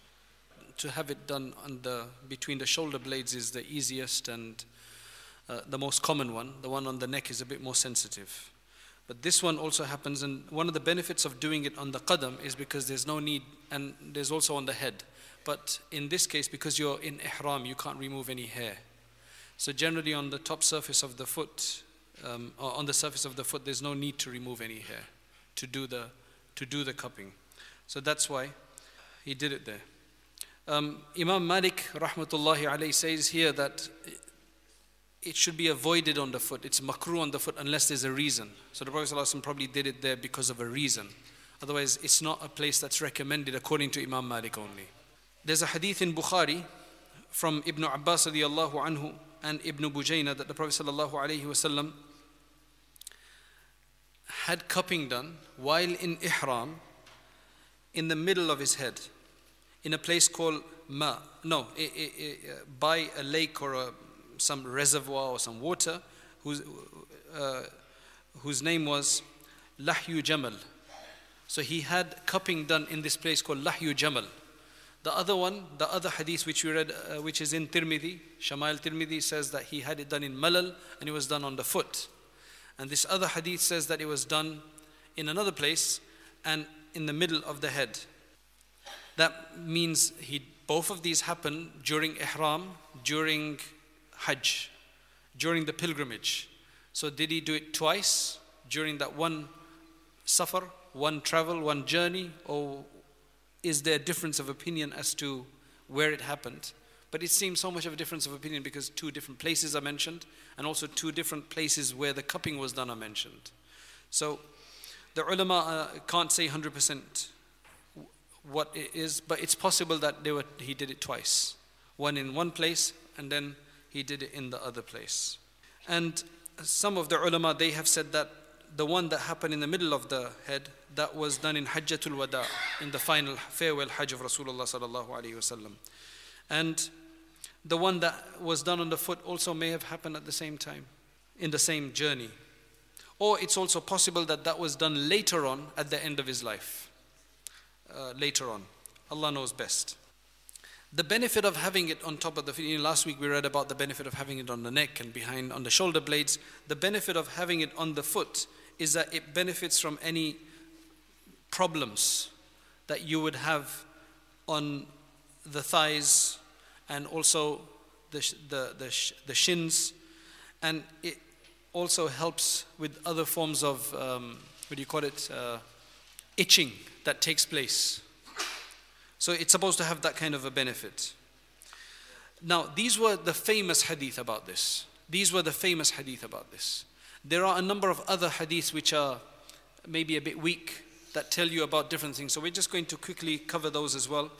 To have it done on the, between the shoulder blades is the easiest and uh, the most common one. The one on the neck is a bit more sensitive. But this one also happens, and one of the benefits of doing it on the qadam is because there's no need, and there's also on the head. But in this case, because you're in ihram, you can't remove any hair. So generally on the top surface of the foot, um, or on the surface of the foot, there's no need to remove any hair to do the, to do the cupping. So that's why he did it there. Um, Imam Malik rahmatullahi alayhi says here that it should be avoided on the foot. It's makruh on the foot unless there's a reason. So the Prophet ﷺ probably did it there because of a reason. Otherwise, it's not a place that's recommended according to Imam Malik only. There's a hadith in Bukhari from Ibn Abbas radiyallahu anhu and Ibn Bujayna that the Prophet ﷺ had cupping done while in ihram in the middle of his head, in a place called Ma, no, I, I, I, by a lake or a, some reservoir or some water, whose, uh, whose name was Lahyu Jamal. So he had cupping done in this place called Lahyu Jamal. The other one, the other hadith which we read, uh, which is in Tirmidhi, Shamail Tirmidhi, says that he had it done in Malal and it was done on the foot. And this other hadith says that it was done in another place and in the middle of the head. That means he both of these happen during ihram, during hajj, during the pilgrimage. So did he do it twice during that one safar, one travel, one journey, or is there a difference of opinion as to where it happened? But it seems so much of a difference of opinion because two different places are mentioned, and also two different places where the cupping was done are mentioned. So the ulama uh, can't say one hundred percent what it is, but it's possible that they were, he did it twice. One in one place, and then he did it in the other place. And some of the ulama, they have said that the one that happened in the middle of the head, that was done in Hajjatul Wada, in the final farewell Hajj of Rasulullah sallallahu alaihi wasallam. And the one that was done on the foot also may have happened at the same time, in the same journey. Or it's also possible that that was done later on at the end of his life. Uh, later on. Allah knows best. The benefit of having it on top of the feet, you know, last week we read about the benefit of having it on the neck and behind on the shoulder blades. The benefit of having it on the foot is that it benefits from any problems that you would have on the thighs and also the, the, the, the shins, and it also helps with other forms of, um, what do you call it, uh, itching that takes place. So it's supposed to have that kind of a benefit. Now, these were the famous hadith about this. These were the famous hadith about this. There are a number of other hadiths which are maybe a bit weak that tell you about different things. So we're just going to quickly cover those as well.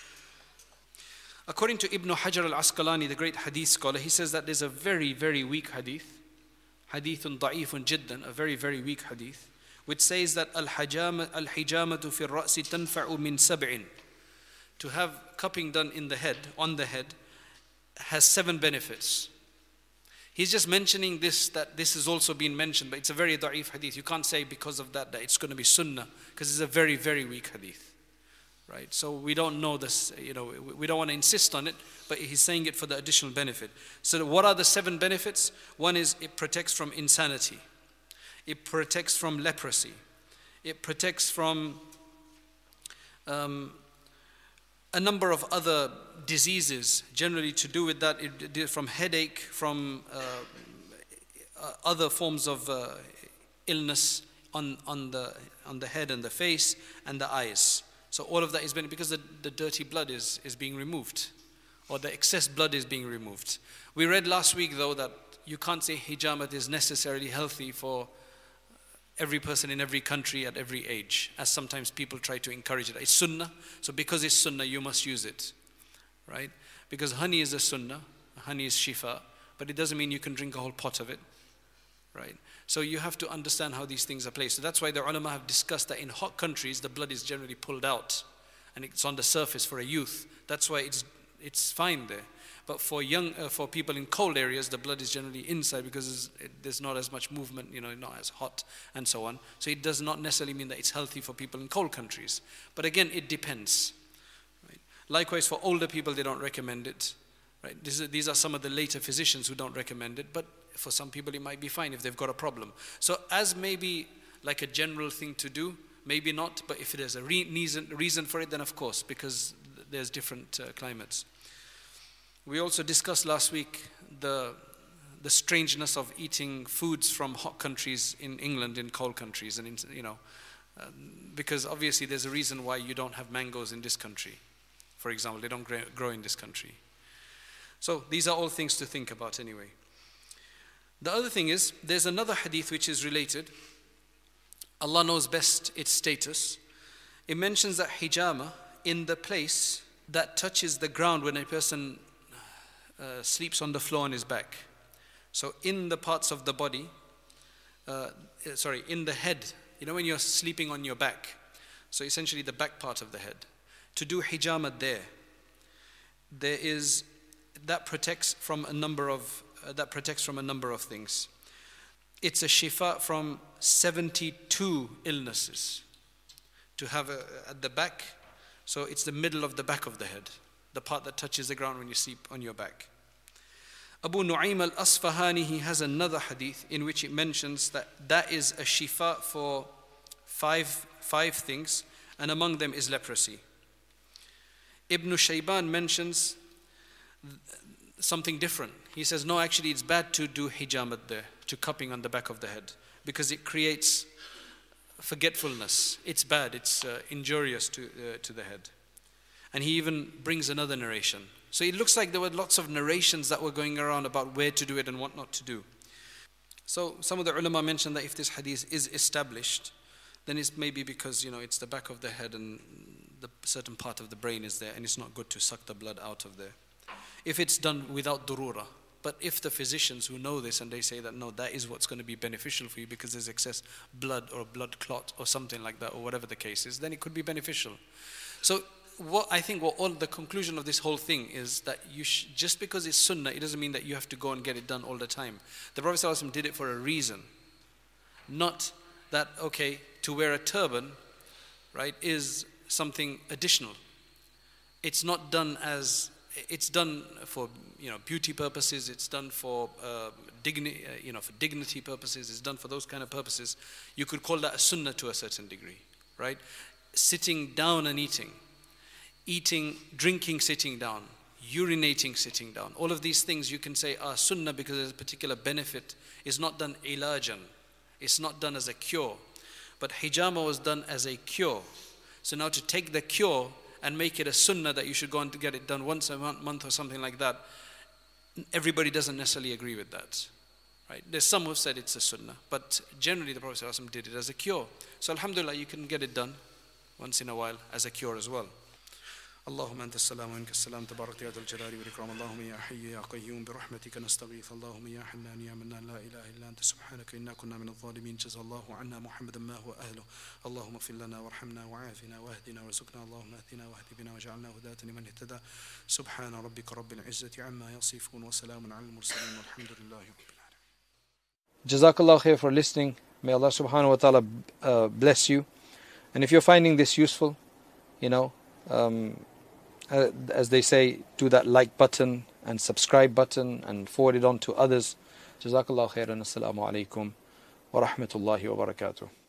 According to Ibn Hajar al-Asqalani, the great hadith scholar, he says that there's a very, very weak hadith. Hadithun da'ifun jiddan, a very, very weak hadith, which says that al-hijamatu fi al-ra'si tanfa'u min sab'in. To have cupping done in the head, on the head, has seven benefits. He's just mentioning this, that this has also been mentioned, but it's a very da'if hadith. You can't say because of that that it's going to be sunnah, because it's a very, very weak hadith. Right? So we don't know this, you know, we don't want to insist on it, but he's saying it for the additional benefit. So what are the seven benefits? One is it protects from insanity. It protects from leprosy. It protects from um, a number of other diseases, generally to do with that, it, from headache, from uh, uh, other forms of uh, illness on, on, the, on the head and the face and the eyes. So all of that is been because the, the dirty blood is, is being removed, or the excess blood is being removed. We read last week though that you can't say hijamat is necessarily healthy for every person in every country at every age, as sometimes people try to encourage it. It's sunnah, so because it's sunnah you must use it, right? Because honey is a sunnah, honey is shifa, but it doesn't mean you can drink a whole pot of it, right? So you have to understand how these things are placed. So that's why the ulama have discussed that in hot countries the blood is generally pulled out and it's on the surface for a youth. That's why it's it's fine there. But for young, uh, for people in cold areas, the blood is generally inside because it, there's not as much movement, you know, not as hot and so on. So it does not necessarily mean that it's healthy for people in cold countries. But again, it depends. Right? Likewise, for older people, they don't recommend it. Right? These are, these are some of the later physicians who don't recommend it. But for some people, it might be fine if they've got a problem. So as maybe like a general thing to do, maybe not. But if there's a re- reason, reason for it, then of course, because there's different uh, climates. We also discussed last week the the strangeness of eating foods from hot countries in England in cold countries, and in, you know, uh, because obviously there's a reason why you don't have mangoes in this country. For example, they don't grow in this country. So these are all things to think about anyway. The other thing is, there's another hadith which is related. Allah knows best its status. It mentions that hijama in the place that touches the ground when a person uh, sleeps on the floor on his back. So in the parts of the body, uh, sorry, in the head, you know when you're sleeping on your back, so essentially the back part of the head, to do hijama there, there is, that protects from a number of, uh, that protects from a number of things. It's a shifa from seventy-two illnesses to have a, at the back. So it's the middle of the back of the head, the part that touches the ground when you sleep on your back. Abu Nu'aym al-Asfahani, he has another hadith in which it mentions that that is a shifa for five five things, and among them is leprosy. Ibn Shayban mentions something different. He says, no, actually it's bad to do hijamat there, to cupping on the back of the head, because it creates forgetfulness. It's bad, it's uh, injurious to, uh, to the head. And he even brings another narration. So it looks like there were lots of narrations that were going around about where to do it and what not to do. So some of the ulama mentioned that if this hadith is established, then it's maybe because, you know, it's the back of the head and the certain part of the brain is there, and it's not good to suck the blood out of there. If it's done without durura, but if the physicians who know this and they say that no, that is what's going to be beneficial for you because there's excess blood or blood clot or something like that, or whatever the case is, then it could be beneficial. So what I think what all the conclusion of this whole thing is that you sh- just because it's sunnah, it doesn't mean that you have to go and get it done all the time. The Prophet ﷺ did it for a reason. Not that, okay, to wear a turban, right, is something additional. It's not done as, it's done for, you know, beauty purposes, it's done for uh, dignity, uh, you know, for dignity purposes, it's done for those kind of purposes. You could call that a sunnah to a certain degree, right? Sitting down and eating. Eating, drinking sitting down, urinating sitting down. All of these things you can say are sunnah because there's a particular benefit. It's not done ilajan. It's not done as a cure. But hijama was done as a cure. So now to take the cure and make it a sunnah that you should go on to get it done once a month or something like that, everybody doesn't necessarily agree with that. Right? There's some who have said it's a sunnah, but generally the Prophet ﷺ did it as a cure. So alhamdulillah, you can get it done once in a while as a cure as well. اللهم أنت السلام ومنك السلام تبارك يا ذا الجلال والإكرام اللهم يا حي يا قيوم برحمتك نستغيث اللهم يا حنان يا منان لا إله إلا أنت سبحانك إنا كنا من الظالمين جزا الله عنا محمدا ما هو أهله اللهم اغفر لنا وارحمنا وعافنا واهدنا وارزقنا اللهم اهدنا واهد بنا وجعلنا هداة لمن اهتدى سبحان ربك رب العزة عما يصفون وسلام على المرسلين والحمد لله رب العالمين. Jazakallah khair for listening. May Allah subhanahu wa ta'ala uh, bless you. And if you're finding this useful, you know, um, Uh, as they say, do that like button and subscribe button and forward it on to others. Jazakallah khairan. Assalamu alaikum wa rahmatullahi wa barakatuh.